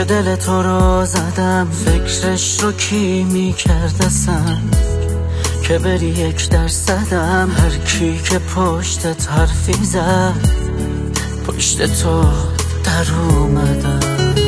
دل تو رو زدم، فکرش رو کی میکردسم که بری 1% هر کی که پشتت حرفی زد پشت تو در اومدم.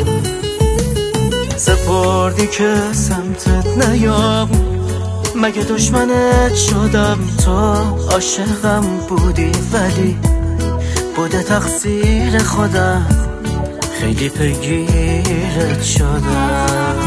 سپردی که سمتت نیام، مگه دشمنت شدم؟ تو عاشقم بودی ولی بوده تقصیر خودم، خیلی پیگیرت شدم.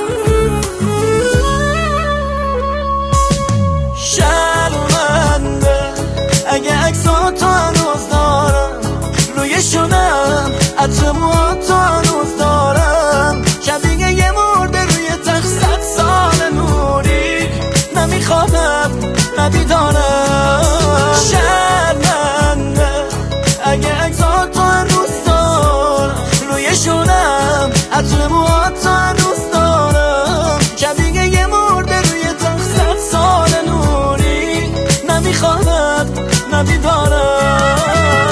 شرمنده اگه عکساتو هنوز دارم، روی شونم عطر موهاتو هنوز دارم، شبیه یه مرده روی تخت 100 سال نوری، نمیخوابم ندیدارم. شرمنده اگه عکساتو هنوز دارم، روی شونم عطر موهاتو هنوز دارم، شبیه یه مرده روی تخت 100 سال نوری، نمیخوابم ندیدارم.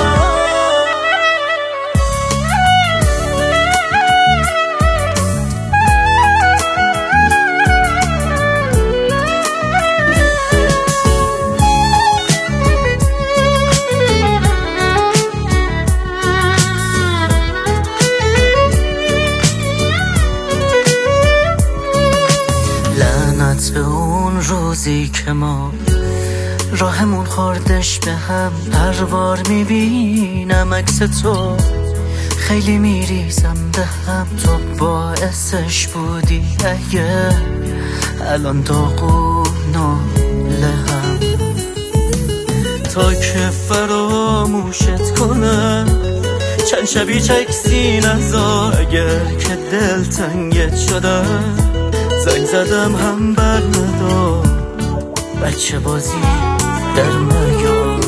به اون روزی که ما راهمون خوردش به هم، هر بار میبینم عکس تو خیلی میریزم به هم. تو باعثش بودی اگه الان داغون و لهم، تا که فراموشت کنم چند شبی چکسی نزار. اگر که دل تنگت شدم زنگ زدم هم بر ندار، بچه بازی در نیار.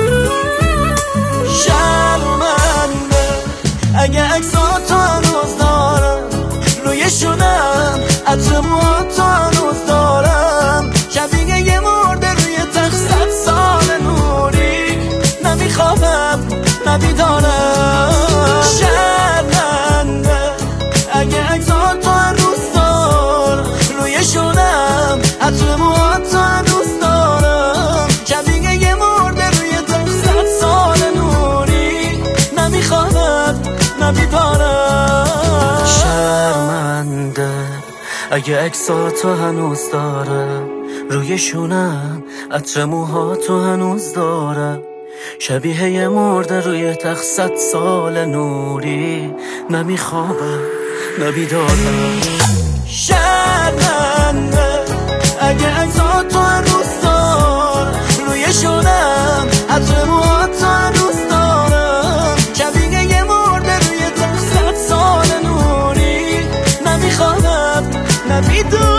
شرمنده اگه عکساتو هنوز دارم، روی شونم عطر موهاتو هنوز دارم، شبیه یه مرده روی تخت 100 سال نوری، نمیخوابم ندیدارم. شرمنده اگه عکساتو هنوز دارم، روی شونم عطر موهاتو هنوز دارم، شبیه یه مرده روی تخت 100 سال نوری، نمیخوابم ندیدارم. شرمنده اگه عکساتو هنوز دارم، روی شونم عطر موهاتو هنوز دارم، شبیه یه مرده روی تخت 100 سال نوری، نمیخوابم نبیدارم. شرمنده اگه عکساتو هنوز دارم، روی شونم عطر موهاتو هنوز دارم، شبیه یه مرده روی تخت 100 سال نوری، نمیخوابم نبیدارم.